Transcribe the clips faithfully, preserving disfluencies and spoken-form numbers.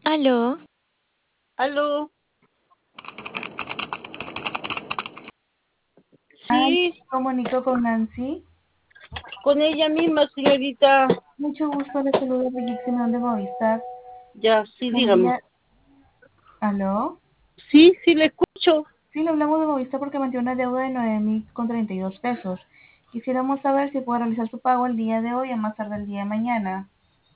¿Aló? ¿Aló? Ay, Sí, comunico con Nancy. con ella misma, señorita. Mucho gusto, le saludo de Gixen de Movistar. Ya, sí, dígame. Quería... ¿Aló? Sí, sí, le escucho. Sí, le hablamos de Movistar porque me dio una deuda de nueve mil con treinta y dos pesos. Quisiéramos saber si puede realizar su pago el día de hoy o más tarde el día de mañana.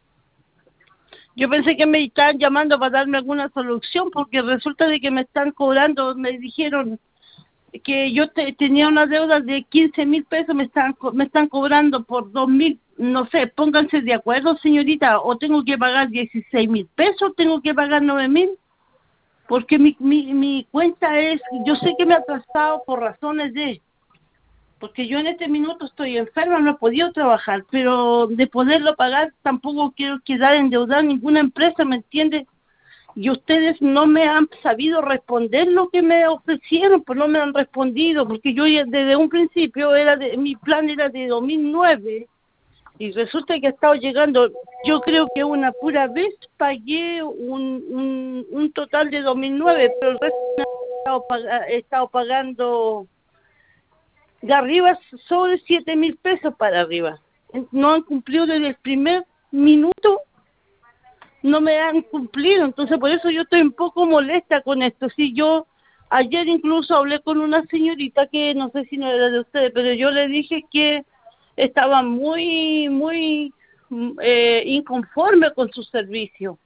Yo pensé que me estaban llamando para darme alguna solución, porque resulta de que me están cobrando, me dijeron que yo te- tenía una deuda de quince mil pesos, me están, co- me están cobrando por dos mil, no sé, pónganse de acuerdo, señorita, o tengo que pagar dieciséis mil pesos, tengo que pagar nueve mil. Porque mi, mi, mi cuenta es, yo sé que me ha atrasado por razones de, porque yo en este minuto estoy enferma, no he podido trabajar, pero de poderlo pagar tampoco quiero quedar endeudada en ninguna empresa, ¿me entiende? Y ustedes no me han sabido responder lo que me ofrecieron, pues no me han respondido, porque yo ya desde un principio era de, mi plan era de dos mil nueve y resulta que ha estado llegando, yo creo que una pura vez pagué un, un, un total de dos mil nueve, pero el resto he estado, pag- he estado pagando de arriba sobre siete mil pesos para arriba. No han cumplido desde el primer minuto, no me han cumplido, entonces por eso yo estoy un poco molesta con esto. Si yo ayer incluso hablé con una señorita que no sé si no era de ustedes, pero yo le dije que estaba muy, muy mm, eh, inconforme con su servicio.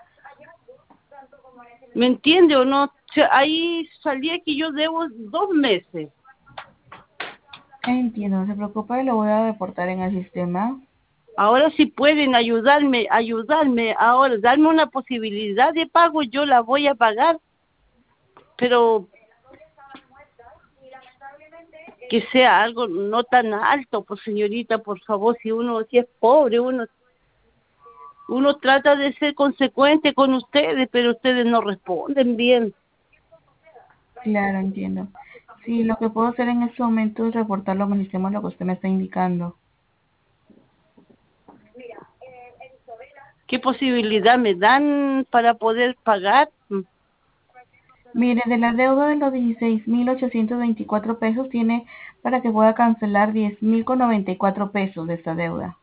¿Me entiende o no? O sea, ahí salía que yo debo dos meses. Entiendo, no se preocupe, lo voy a reportar en el sistema. Ahora si pueden ayudarme, ayudarme, ahora darme una posibilidad de pago, yo la voy a pagar, pero que sea algo no tan alto, pues señorita, por favor, si uno si es pobre, uno uno trata de ser consecuente con ustedes, pero ustedes no responden bien. Claro, entiendo. Sí, lo que puedo hacer en este momento es reportarlo en el sistema, lo que usted me está indicando. ¿Qué posibilidad me dan para poder pagar? Mire, de la deuda de los dieciséis mil ochocientos veinticuatro pesos tiene para que pueda cancelar diez mil con noventa y cuatro pesos de esta deuda.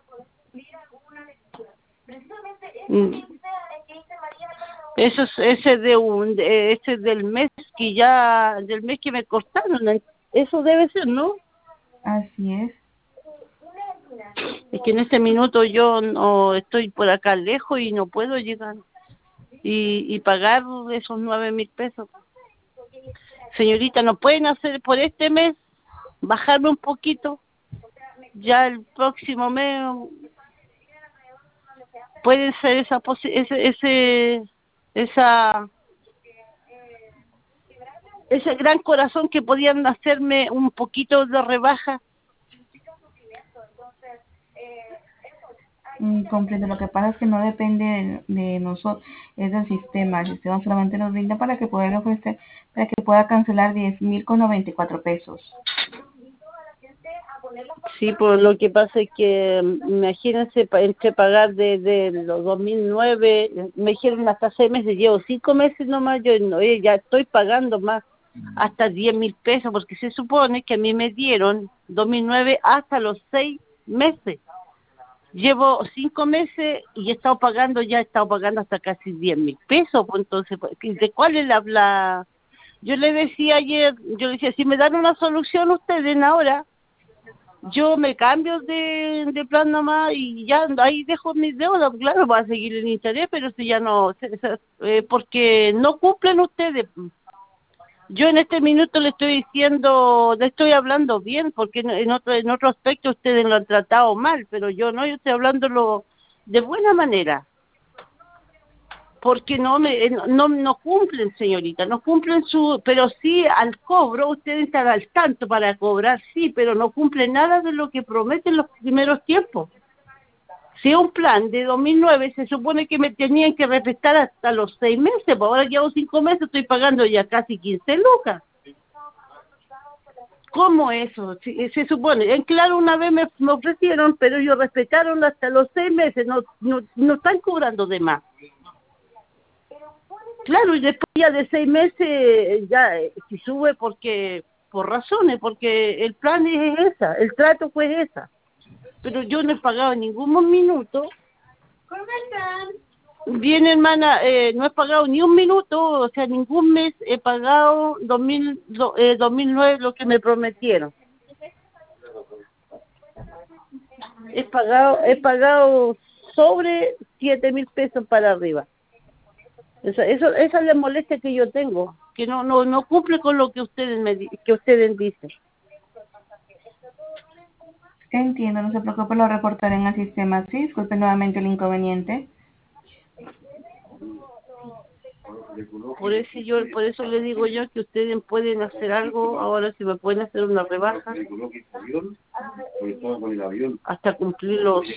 Mm. Eso es ese de un de- ese del mes que ya del mes que me cortaron, ¿no? Eso debe ser, ¿no? Así es. Es que en este minuto yo no estoy por acá lejos y no puedo llegar y, y pagar esos nueve mil pesos. Señorita, ¿no pueden hacer por este mes bajarme un poquito? Ya el próximo mes puede ser esa posi ese ese esa ese gran corazón que podían hacerme un poquito de rebaja. Mm, comprendo. Lo que pasa es que no depende de, de nosotros, es del sistema. El sistema solamente nos brinda para que pueda ofrecer, para que pueda cancelar diez mil con noventa y cuatro pesos. Sí, pues lo que pasa es que, mm, imagínense, pa- entre pagar de, de los dos mil nueve, me dijeron hasta seis meses, llevo cinco meses nomás, yo no, eh, ya estoy pagando más, hasta diez mil pesos, porque se supone que a mí me dieron dos mil nueve hasta los seis meses. Llevo cinco meses y he estado pagando, ya he estado pagando hasta casi diez mil pesos, pues entonces, pues, ¿de cuál es la, la...? Yo le decía ayer, yo le decía, si me dan una solución ustedes ahora, yo me cambio de, de plan nomás y ya ahí dejo mis deudas, claro, va a seguir el interés, pero si ya no, se- se- eh, porque no cumplen ustedes. Yo en este minuto le estoy diciendo, le estoy hablando bien, porque en, en otro en otro aspecto ustedes lo han tratado mal, pero yo no, yo estoy hablándolo de buena manera, porque no me eh, no no cumplen, señorita, no cumplen su, pero sí al cobro ustedes están al tanto para cobrar, sí, pero no cumplen nada de lo que prometen los primeros tiempos. Si un plan de dos mil nueve se supone que me tenían que respetar hasta los seis meses, pues ahora llevo cinco meses, estoy pagando ya casi quince lucas. ¿Cómo eso? Si- se supone, en claro una vez me, me ofrecieron, pero ellos respetaron hasta los seis meses, no, no, no están cobrando de más. Claro, y después ya de seis meses ya eh, si sube porque por razones, porque el plan es esa, el trato fue esa. Pero yo no he pagado ningún minuto. ¿Cómo están? Bien, hermana, eh, no he pagado ni un minuto, o sea, ningún mes he pagado dos mil, do, eh, dos mil nueve lo que me prometieron. He pagado, he pagado sobre siete mil pesos para arriba. Eso, eso, esa es la molestia que yo tengo, que no, no, no cumple con lo que ustedes me, que ustedes dicen. Entiendo, no se preocupe, lo reportaré en el sistema. Sí, disculpe nuevamente el inconveniente. Por eso yo, por eso le digo yo que ustedes pueden hacer algo ahora, si me pueden hacer una rebaja hasta cumplir los